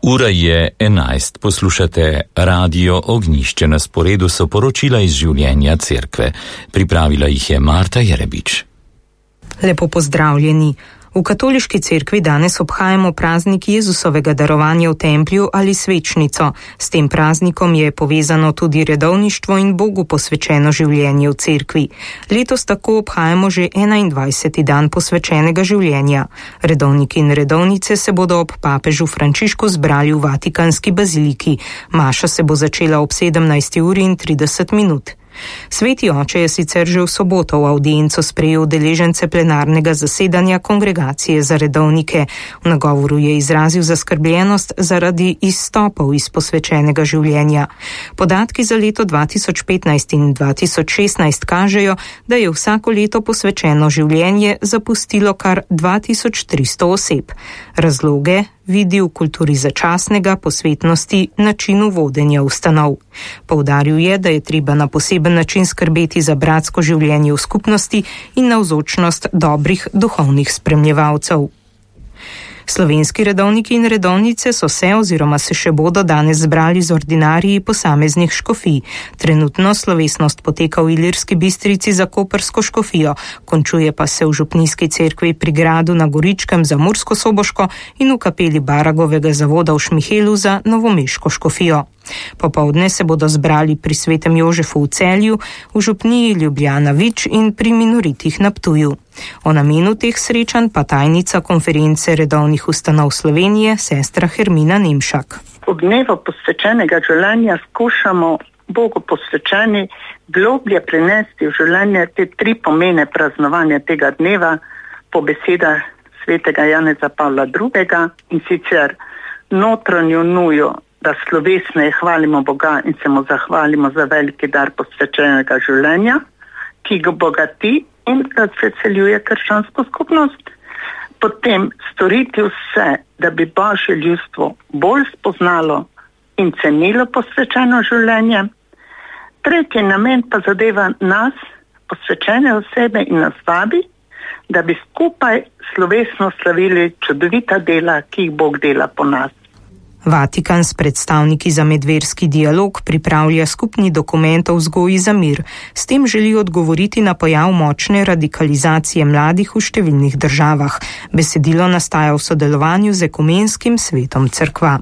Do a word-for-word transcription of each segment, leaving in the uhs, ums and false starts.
Ura je enajst, poslušate Radio Ognjišče, na sporedu so poročila iz življenja cerkve. Pripravila jih je Marta Jerebič. Lepo pozdravljeni. V katoliški cerkvi danes obhajamo praznik Jezusovega darovanja v templju ali svečnico. S tem praznikom je povezano tudi redovništvo in Bogu posvečeno življenje v cerkvi. Letos tako obhajamo že enaindvajseti dan posvečenega življenja. Redovniki in redovnice se bodo ob papežu Frančišku zbrali v Vatikanski baziliki. Maša se bo začela ob sedemnajsti uri in trideset minut. Sveti oče je sicer že v soboto v avdienco sprejel udeležence plenarnega zasedanja Kongregacije za redovnike. V nagovoru je izrazil zaskrbljenost zaradi izstopov iz posvečenega življenja. Podatki za leto dva tisoč petnajst in dva tisoč šestnajst kažejo, da je vsako leto posvečeno življenje zapustilo kar dva tisoč tristo oseb. Razloge vidi v kulturi začasnega, posvetnosti, načinu vodenja ustanov. Poudaril je, da je treba na poseben način skrbeti za bratsko življenje v skupnosti in navzočnost dobrih duhovnih spremljevalcev. Slovenski redovniki in redovnice so se oziroma se še bodo danes zbrali z ordinariji posameznih škofij. Trenutno slovesnost poteka v Ilirski Bistrici za koprsko škofijo, končuje pa se v župnijski cerkvi pri Gradu na Goričkem za Mursko-Soboško in v kapeli Baragovega zavoda v Šmihelu za novomeško škofijo. Popovdne se bodo zbrali pri Svetem Jožefu v Celju, v župniji Ljubljana Vič in pri minoritih na Ptuju. O namenu teh srečanj pa tajnica konference redovnih ustanov Slovenije, sestra Hermina Nemšak. Ob dnevu posvečenega življenja skušamo Bogu posvečeni globlje prenesti v življenje te tri pomene praznovanja tega dneva po besedah svetega Janeza Pavla drugega, in sicer notranjo nujo, da slovesneje hvalimo Boga in se mu zahvalimo za veliki dar posvečenega življenja, ki ga bogati in razveseljuje krščansko skupnost. Potem storiti vse, da bi Božje ljudstvo bolj spoznalo in cenilo posvečeno življenje. Tretji namen pa zadeva nas, posvečene osebe, in nas vabi, da bi skupaj slovesno slavili čudovita dela, ki jih Bog dela po nas. Vatikan s predstavniki za medverski dialog pripravlja skupni dokument o vzgoji za mir. S tem želi odgovoriti na pojav močne radikalizacije mladih v številnih državah. Besedilo nastaja v sodelovanju z Ekumenskim svetom cerkva.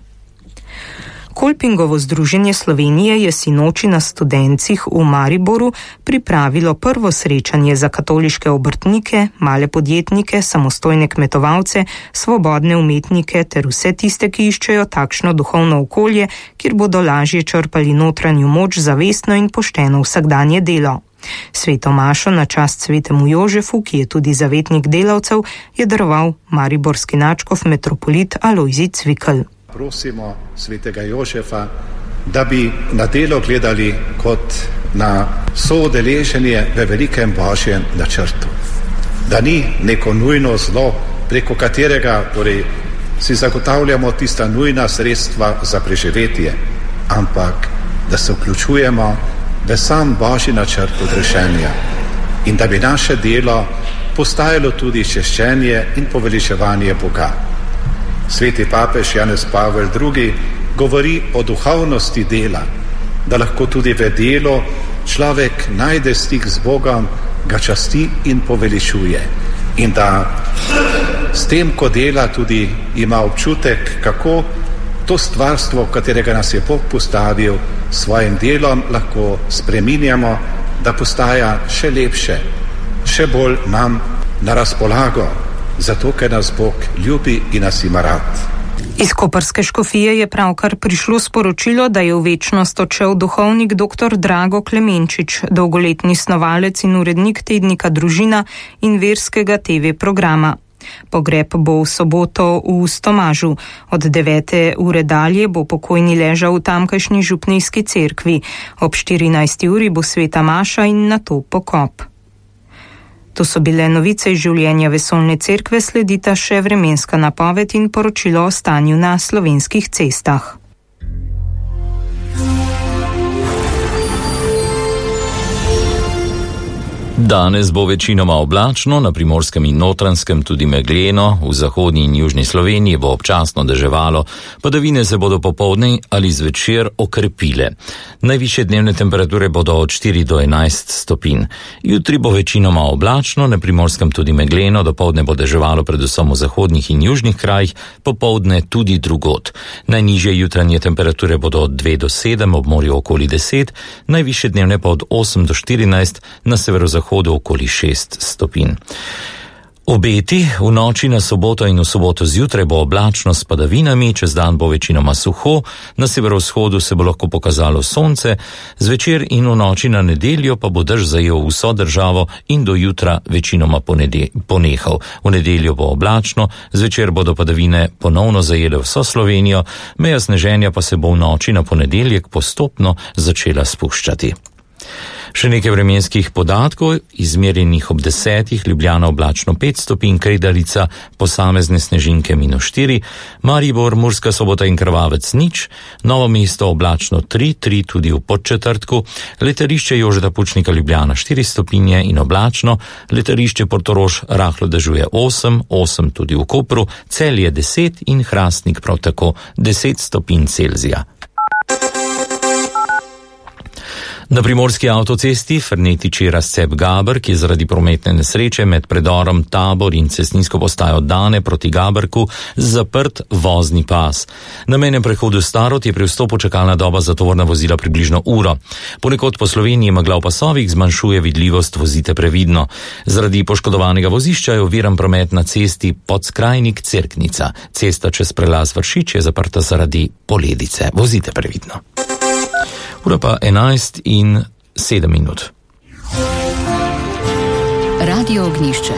Kolpingovo združenje Slovenije je sinoči na Studencih v Mariboru pripravilo prvo srečanje za katoliške obrtnike, male podjetnike, samostojne kmetovalce, svobodne umetnike ter vse tiste, ki iščejo takšno duhovno okolje, kjer bodo lažje črpali notranjo moč za vestno in pošteno vsakdanje delo. Sveto mašo na čast svetemu Jožefu, ki je tudi zavetnik delavcev, je daroval mariborski nadškof metropolit Alojzij Cvikl. Prosimo svetega Jožefa, da bi na delo gledali kot na soudeleženje v velikem Božjem načrtu. Da ni neko nujno zlo, preko katerega torej si zagotavljamo tista nujna sredstva za preživetje, ampak da se vključujemo v sam Božji načrt odrešenja in da bi naše delo postajalo tudi češčenje in poveličevanje Boga. Sveti papež Janez Pavel drugi govori o duhovnosti dela, da lahko tudi v delu človek najde stik z Bogom, ga časti in poveličuje. In da s tem, ko dela, tudi ima občutek, kako to stvarstvo, katerega nas je Bog postavil, svojim delom lahko spreminjamo, da postaja še lepše, še bolj nam na razpolago. Zato, ker nas Bog ljubi in nas ima rad. Iz koprske škofije je pravkar prišlo sporočilo, da je v večnost odšel duhovnik dr. Drago Klemenčič, dolgoletni snovalec in urednik tednika Družina in verskega te ve programa. Pogreb bo v soboto v Stomažu. Od devete ure dalje bo pokojni ležal v tamkajšnji župnijski cerkvi. Ob štirinajsti uri bo sveta maša in nato pokop. To so bile novice iz življenja vesoljne cerkve, sledita še vremenska napoved in poročilo o stanju na slovenskih cestah. Danes bo večinoma oblačno, na Primorskem in Notranjskem tudi megleno, v zahodnji in južni Sloveniji bo občasno deževalo, padavine se bodo popoldne ali zvečer okrepile. Najvišje dnevne temperature bodo od štiri do enajst stopinj. Jutri bo večinoma oblačno, na Primorskem tudi megleno, dopoldne bo deževalo predvsem v zahodnih in južnih krajih, popoldne tudi drugod. Najnižje jutranje temperature bodo od dve do sedem, ob morju okoli deset, najvišje dnevne pa od osem do štirinajst, na severozahodu okoli šest stopinj. Obeti: v noči na soboto in v soboto zjutraj bo oblačno s padavinami, čez dan bo večinoma suho, na severovzhodu se bo lahko pokazalo sonce, zvečer in v noči na nedeljo pa bo dež zajel vso državo in do jutra večinoma ponede, ponehal. V nedeljo bo oblačno, zvečer bodo padavine ponovno zajele vso Slovenijo, meja sneženja pa se bo v noči na ponedeljek postopno začela spuščati. Še nekaj vremenskih podatkov, izmerjenih ob desetih, Ljubljana oblačno pet stopinj, Kredarica posamezne snežinke minus štiri, Maribor, Murska Sobota in Krvavec nič, Novo mesto oblačno tri, tri tudi v Podčetrtku, letališče Jožeta Pučnika Ljubljana štiri stopinje in oblačno, letališče Portorož rahlo dežuje osem, osem tudi v Kopru, Celje deset in Hrastnik prav tako deset stopinj Celzija. Na primorski avtocesti Fernetiči-Razcep-Gaber, ki je zaradi prometne nesreče med predorom Tabor in cestninsko postajo Dane proti Gaberku zaprt vozni pas. Na mejnem prehodu Starod je pri vstopu čakalna doba za tovorna vozila približno uro. Ponekod po Sloveniji megla v pasovih zmanjšuje vidljivost, vozite previdno. Zaradi poškodovanega vozišča je oviran promet na cesti Podskrajnik-Cerknica. Cesta čez prelaz Vršič je zaprta zaradi poledice. Vozite previdno. Ura pa enajst in sedem minut. Radio Ognjišče.